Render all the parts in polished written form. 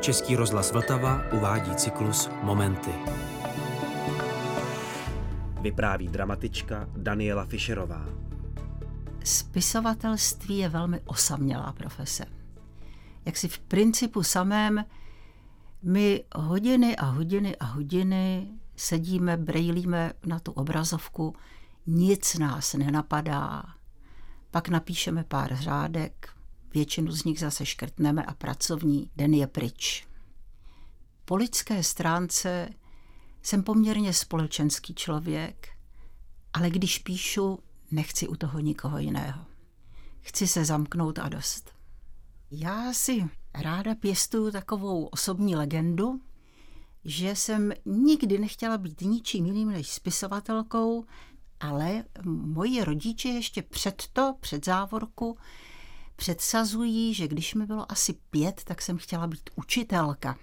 Český rozhlas Vltava uvádí cyklus Momenty. Vypráví dramatička Daniela Fischerová. Spisovatelství je velmi osamělá profese. Jak si v principu samém my hodiny a hodiny a hodiny sedíme, brejlíme na tu obrazovku, nic nás nenapadá. Pak napíšeme pár řádek, většinu z nich zase škrtneme a pracovní den je pryč. Po lidské stránce jsem poměrně společenský člověk, ale když píšu, nechci u toho nikoho jiného. Chci se zamknout a dost. Já si ráda pěstuju takovou osobní legendu, že jsem nikdy nechtěla být ničím jiným než spisovatelkou, ale moji rodiče ještě před závorku předsazují, že když mi bylo asi 5, tak jsem chtěla být učitelka.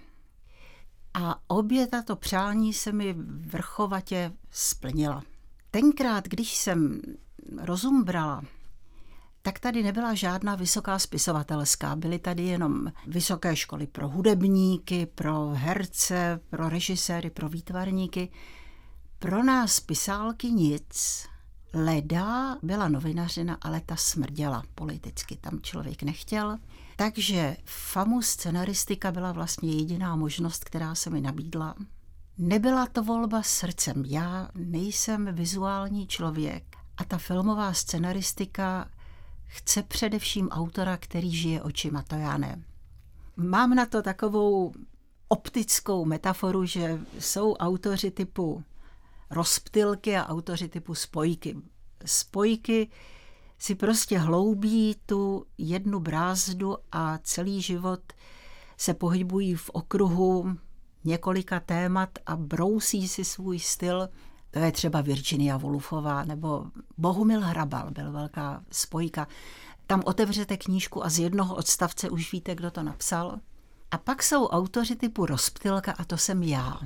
A obě tato přání se mi vrchovatě splnila. Tenkrát, když jsem rozum brala, tak tady nebyla žádná vysoká spisovatelská. Byly tady jenom vysoké školy pro hudebníky, pro herce, pro režiséry, pro výtvarníky. Pro nás pisálky nic. Leda byla novinařina, ale ta smrděla politicky, tam člověk nechtěl. Takže famu scenaristika byla vlastně jediná možnost, která se mi nabídla. Nebyla to volba srdcem, já nejsem vizuální člověk a ta filmová scenaristika chce především autora, který žije očima, to já ne. Mám na to takovou optickou metaforu, že jsou autoři typu Rozptylky a autoři typu Spojky. Spojky si prostě hloubí tu jednu brázdu a celý život se pohybují v okruhu několika témat a brousí si svůj styl. To je třeba Virginia Woolfová nebo Bohumil Hrabal, byl velká spojka. Tam otevřete knížku a z jednoho odstavce už víte, kdo to napsal. A pak jsou autoři typu Rozptylka a to jsem já.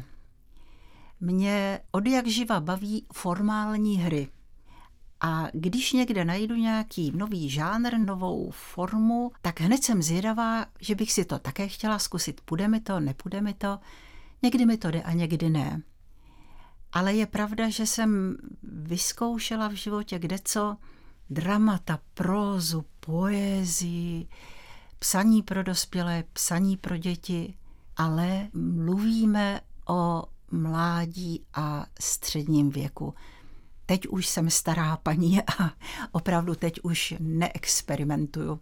Mě odjakživa baví formální hry. A když někde najdu nějaký nový žánr, novou formu, tak hned jsem zvědavá, že bych si to také chtěla zkusit. Půjde mi to, nepůjde mi to. Někdy mi to jde a někdy ne. Ale je pravda, že jsem vyzkoušela v životě kdeco dramata, prózu, poezii, psaní pro dospělé, psaní pro děti, ale mluvíme o mládí a středním věku. Teď už jsem stará paní a opravdu teď už neexperimentuju.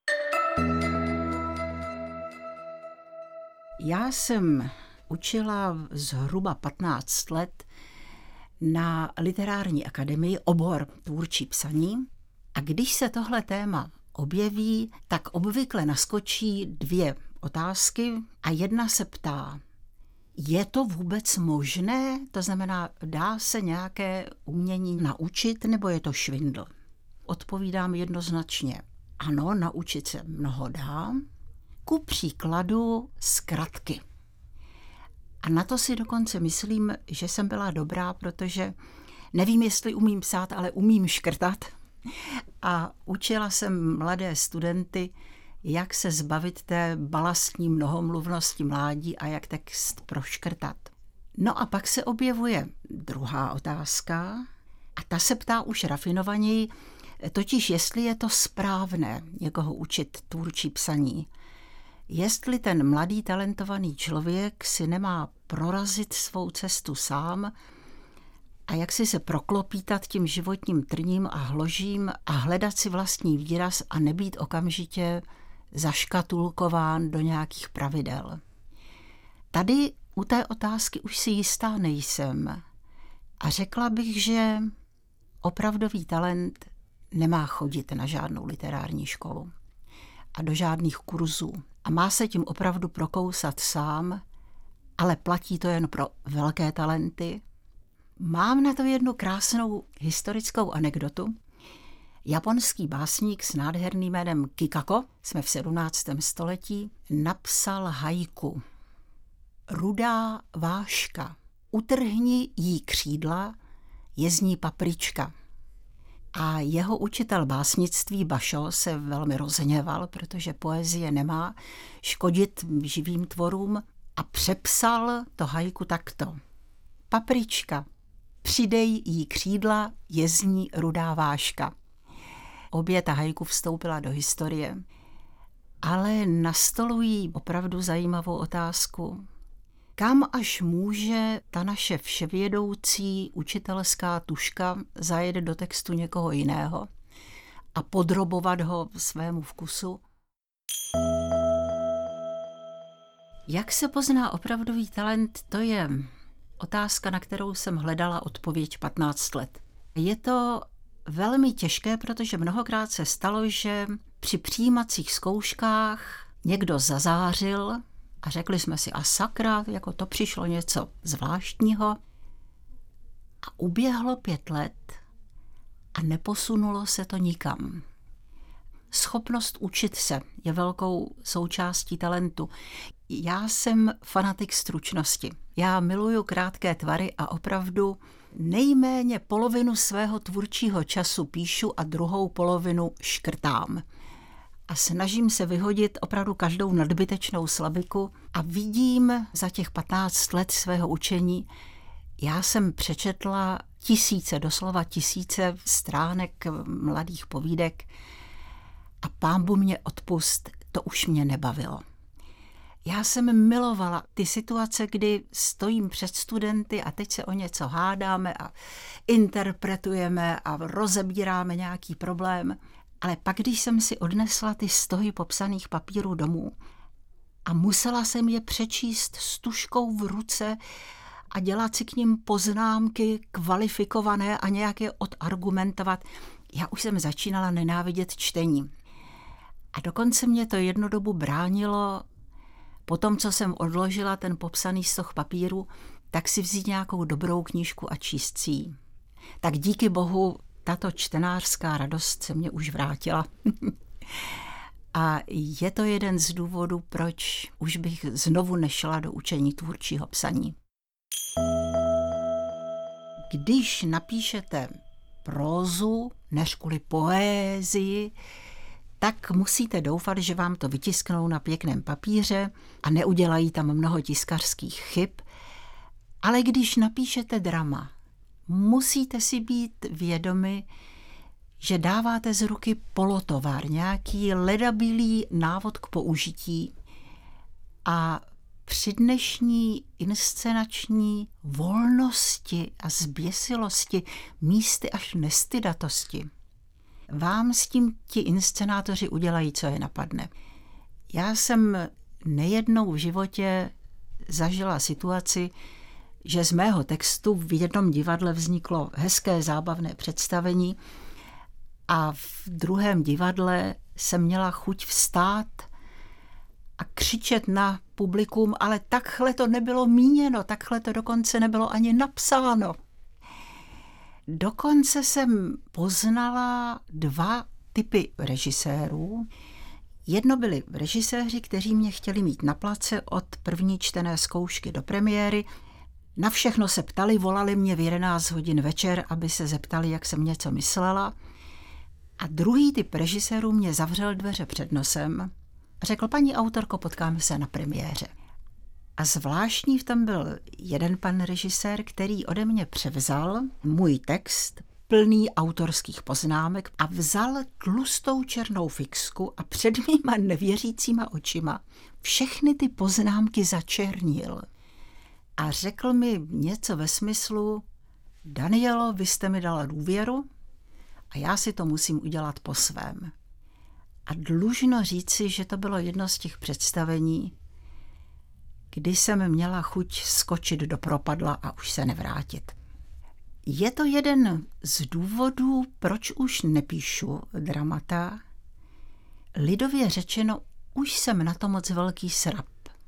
Já jsem učila zhruba 15 let na literární akademii obor tvůrčí psaní a když se tohle téma objeví, tak obvykle naskočí 2 otázky a jedna se ptá, je to vůbec možné? To znamená, dá se nějaké umění naučit, nebo je to švindl? Odpovídám jednoznačně. Ano, naučit se mnoho dá. Ku příkladu zkratky. A na to si dokonce myslím, že jsem byla dobrá, protože nevím, jestli umím psát, ale umím škrtat. A učila jsem mladé studenty, jak se zbavit té balastní mnohomluvnosti mládí a jak text proškrtat. No a pak se objevuje druhá otázka a ta se ptá už rafinovaněji, totiž jestli je to správné někoho učit tvůrčí psaní. Jestli ten mladý talentovaný člověk si nemá prorazit svou cestu sám a jak si se proklopítat tím životním trním a hložím a hledat si vlastní výraz a nebýt okamžitě zaškatulkován do nějakých pravidel. Tady u té otázky už si jistá nejsem a řekla bych, že opravdový talent nemá chodit na žádnou literární školu a do žádných kurzů a má se tím opravdu prokousat sám, ale platí to jen pro velké talenty. Mám na to jednu krásnou historickou anekdotu. Japonský básník s nádherným jménem Kikako, jsme v 17. století, napsal haiku. Rudá váška, utrhni jí křídla, je z ní paprička. A jeho učitel básnictví Bašo se velmi rozhněval, protože poezie nemá škodit živým tvorům, a přepsal to haiku takto. Paprička, přidej jí křídla, je z ní rudá váška. Obě ta haiku vstoupila do historie, ale nastolují opravdu zajímavou otázku. Kam až může ta naše vševědoucí učitelská tuška zajet do textu někoho jiného a podrobovat ho svému vkusu? Jak se pozná opravdový talent, to je otázka, na kterou jsem hledala odpověď 15 let. Je to velmi těžké, protože mnohokrát se stalo, že při přijímacích zkouškách někdo zazářil a řekli jsme si, a sakra, jako to přišlo něco zvláštního. A uběhlo 5 let a neposunulo se to nikam. Schopnost učit se je velkou součástí talentu. Já jsem fanatik stručnosti. Já miluju krátké tvary a opravdu nejméně polovinu svého tvůrčího času píšu a druhou polovinu škrtám. A snažím se vyhodit opravdu každou nadbytečnou slabiku a vidím za těch 15 let svého učení, já jsem přečetla doslova tisíce stránek mladých povídek a pánbůh mě odpust, to už mě nebavilo. Já jsem milovala ty situace, kdy stojím před studenty a teď se o něco hádáme a interpretujeme a rozebíráme nějaký problém. Ale pak, když jsem si odnesla ty stohy popsaných papírů domů a musela jsem je přečíst s tužkou v ruce a dělat si k nim poznámky kvalifikované a nějak je odargumentovat, já už jsem začínala nenávidět čtení. A dokonce mě to jednu dobu bránilo, po tom, co jsem odložila ten popsaný stoh papíru, tak si vzít nějakou dobrou knížku a číst si ji. Tak díky bohu tato čtenářská radost se mě už vrátila. A je to jeden z důvodů, proč už bych znovu nešla do učení tvůrčího psaní. Když napíšete prózu, než kvůli poézii, tak musíte doufat, že vám to vytisknou na pěkném papíře a neudělají tam mnoho tiskařských chyb. Ale když napíšete drama, musíte si být vědomi, že dáváte z ruky polotovar, nějaký ledabilý návod k použití a při dnešní inscenační volnosti a zběsilosti, místy až nestydatosti, vám s tím ti inscenátoři udělají, co je napadne. Já jsem nejednou v životě zažila situaci, že z mého textu v jednom divadle vzniklo hezké zábavné představení a v druhém divadle jsem měla chuť vstát a křičet na publikum, ale takhle to nebylo míněno, takhle to dokonce nebylo ani napsáno. Dokonce jsem poznala 2 typy režisérů. Jedno byli režiséři, kteří mě chtěli mít na place od první čtené zkoušky do premiéry. Na všechno se ptali, volali mě v 11 hodin večer, aby se zeptali, jak jsem něco myslela. A druhý typ režisérů mě zavřel dveře před nosem a řekl, paní autorko, potkáme se na premiéře. A zvláštní v tom byl jeden pan režisér, který ode mě převzal můj text plný autorských poznámek a vzal tlustou černou fixku a před mýma nevěřícíma očima všechny ty poznámky začernil. A řekl mi něco ve smyslu, Danielo, vy jste mi dala důvěru a já si to musím udělat po svém. A dlužno říci, že to bylo jedno z těch představení, kdy jsem měla chuť skočit do propadla a už se nevrátit. Je to jeden z důvodů, proč už nepíšu dramata. Lidově řečeno, už jsem na to moc velký srap.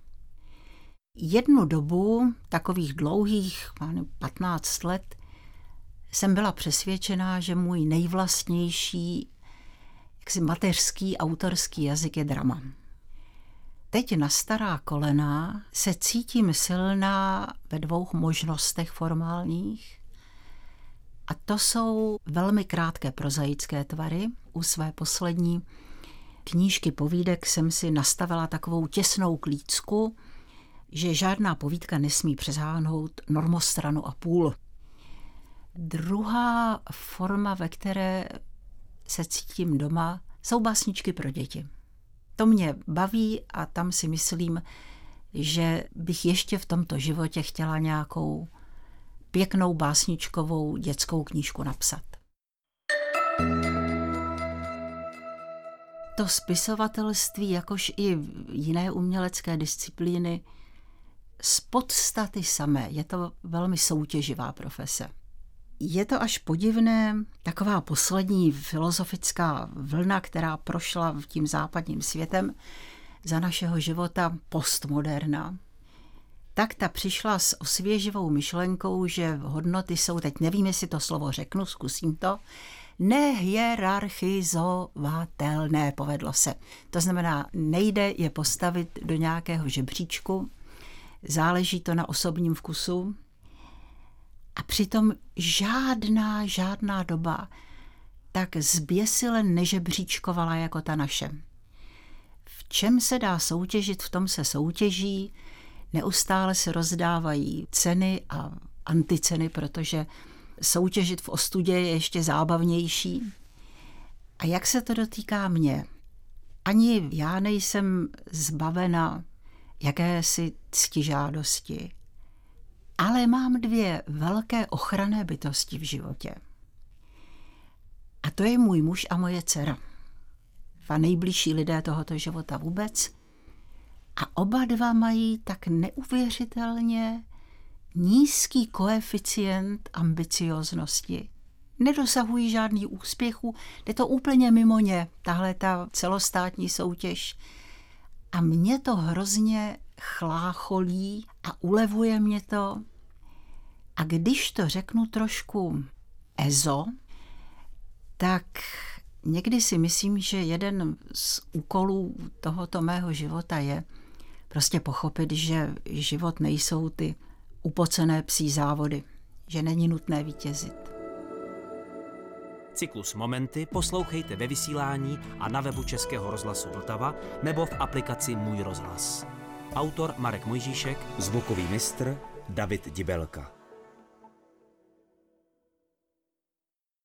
Jednu dobu, takových dlouhých 15 let, jsem byla přesvědčená, že můj nejvlastnější mateřský autorský jazyk je drama. Teď na stará kolena se cítím silná ve 2 možnostech formálních. A to jsou velmi krátké prozaické tvary. U své poslední knížky povídek jsem si nastavila takovou těsnou klícku, že žádná povídka nesmí přesáhnout normostranu a půl. Druhá forma, ve které se cítím doma, jsou básničky pro děti. To mě baví a tam si myslím, že bych ještě v tomto životě chtěla nějakou pěknou básničkovou dětskou knížku napsat. To spisovatelství, jakož i jiné umělecké disciplíny, z podstaty samé je to velmi soutěživá profese. Je to až podivné, taková poslední filozofická vlna, která prošla tím západním světem za našeho života, postmoderna, tak ta přišla s osvěživou myšlenkou, že hodnoty jsou, teď nevím, jestli to slovo řeknu, zkusím to, nehierarchizovatelné, povedlo se. To znamená, nejde je postavit do nějakého žebříčku, záleží to na osobním vkusu a přitom žádná doba tak zběsile nežebříčkovala jako ta naše. V čem se dá soutěžit, v tom se soutěží, neustále se rozdávají ceny a anticeny, protože soutěžit v ostudě je ještě zábavnější. A jak se to dotýká mě? Ani já nejsem zbavena jakési ctižádosti, ale mám 2 velké ochranné bytosti v životě. A to je můj muž a moje dcera. 2 nejbližší lidé tohoto života vůbec. A oba 2 mají tak neuvěřitelně nízký koeficient ambicioznosti. Nedosahují žádných úspěchů, jde to úplně mimo ně, tahle ta celostátní soutěž. A mě to hrozně chlácholí a ulevuje mě to. A když to řeknu trošku ezo, tak někdy si myslím, že jeden z úkolů tohoto mého života je prostě pochopit, že život nejsou ty upocené psí závody, že není nutné vítězit. Cyklus Momenty poslouchejte ve vysílání a na webu Českého rozhlasu Vltava nebo v aplikaci Můj rozhlas. Autor Marek Mojžíšek, zvukový mistr David Dibelka.